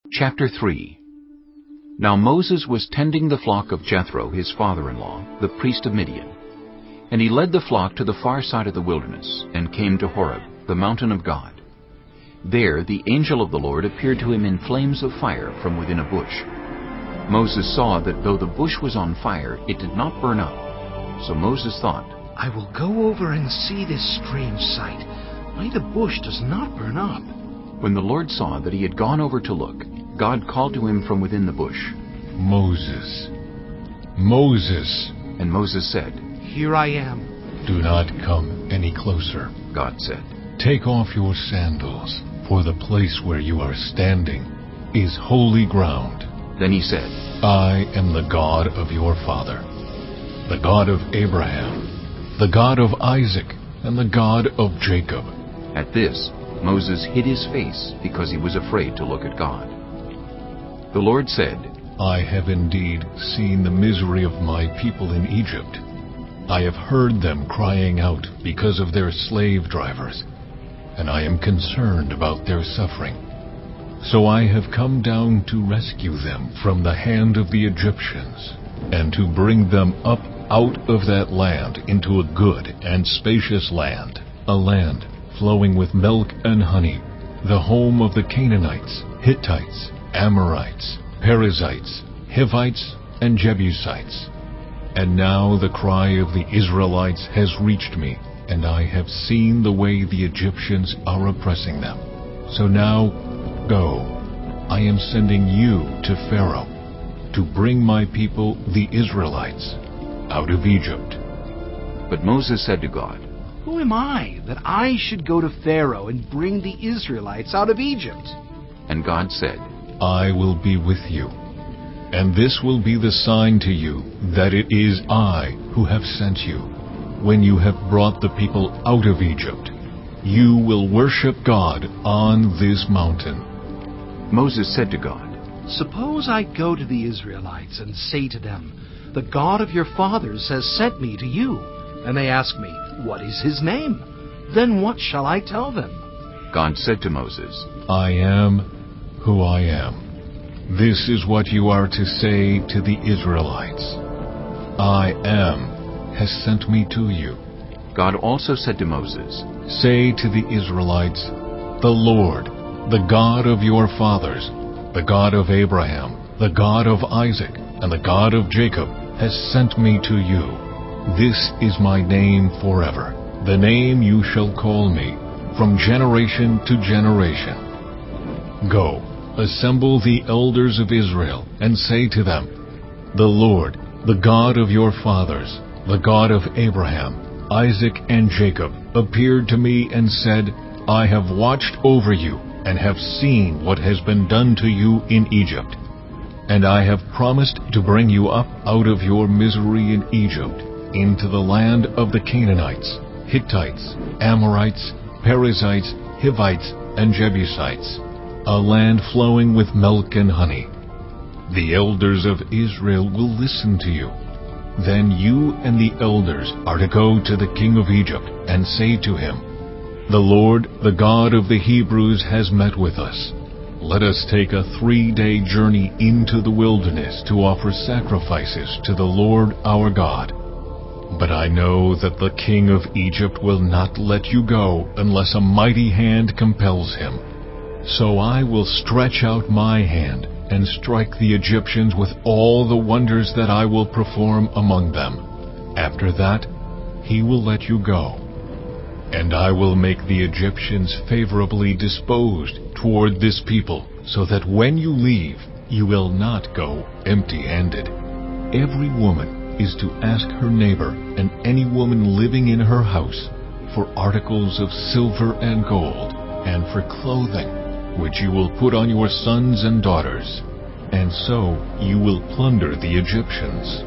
Chapter 3. Now Moses was tending the flock of Jethro, his father-in-law, the priest of Midian. And he led the flock to the far side of the wilderness, and came to Horeb, the mountain of God. There the angel of the Lord appeared to him in flames of fire from within a bush. Moses saw that though the bush was on fire, it did not burn up. So Moses thought, I will go over and see this strange sight, why the bush does not burn up. When the Lord saw that he had gone over to look, God called to him from within the bush, Moses, Moses. And Moses said, Here I am. Do not come any closer. God said, Take off your sandals, for the place where you are standing is holy ground. Then he said, I am the God of your father, the God of Abraham, the God of Isaac, and the God of Jacob. At this, Moses hid his face because he was afraid to look at God. The Lord said, I have indeed seen the misery of my people in Egypt. I have heard them crying out because of their slave drivers, and I am concerned about their suffering. So I have come down to rescue them from the hand of the Egyptians, and to bring them up out of that land into a good and spacious land, a land flowing with milk and honey, the home of the Canaanites, Hittites, Amorites, Perizzites, Hivites, and Jebusites. And now the cry of the Israelites has reached me, and I have seen the way the Egyptians are oppressing them. So now, go, I am sending you to Pharaoh, to bring my people, the Israelites, out of Egypt. But Moses said to God, Who am I that I should go to Pharaoh and bring the Israelites out of Egypt? And God said, I will be with you, and this will be the sign to you that it is I who have sent you. When you have brought the people out of Egypt, you will worship God on this mountain. Moses said to God, Suppose I go to the Israelites and say to them, The God of your fathers has sent me to you. And they ask me, What is his name? Then what shall I tell them? God said to Moses, I am who I am. This is what you are to say to the Israelites. I am has sent me to you. God also said to Moses, Say to the Israelites, The Lord, the God of your fathers, the God of Abraham, the God of Isaac, and the God of Jacob, has sent me to you. This is my name forever, the name you shall call me, from generation to generation. Go, assemble the elders of Israel, and say to them, The Lord, the God of your fathers, the God of Abraham, Isaac, and Jacob, appeared to me and said, I have watched over you, and have seen what has been done to you in Egypt. And I have promised to bring you up out of your misery in Egypt, into the land of the Canaanites, Hittites, Amorites, Perizzites, Hivites, and Jebusites, a land flowing with milk and honey. The elders of Israel will listen to you. Then you and the elders are to go to the king of Egypt and say to him, The Lord, the God of the Hebrews, has met with us. Let us take a 3-day journey into the wilderness to offer sacrifices to the Lord our God. But I know that the king of Egypt will not let you go unless a mighty hand compels him. So I will stretch out my hand and strike the Egyptians with all the wonders that I will perform among them. After that, he will let you go. And I will make the Egyptians favorably disposed toward this people, so that when you leave, you will not go empty-handed. Every woman is to ask her neighbor and any woman living in her house for articles of silver and gold, and for clothing, which you will put on your sons and daughters, and so you will plunder the Egyptians.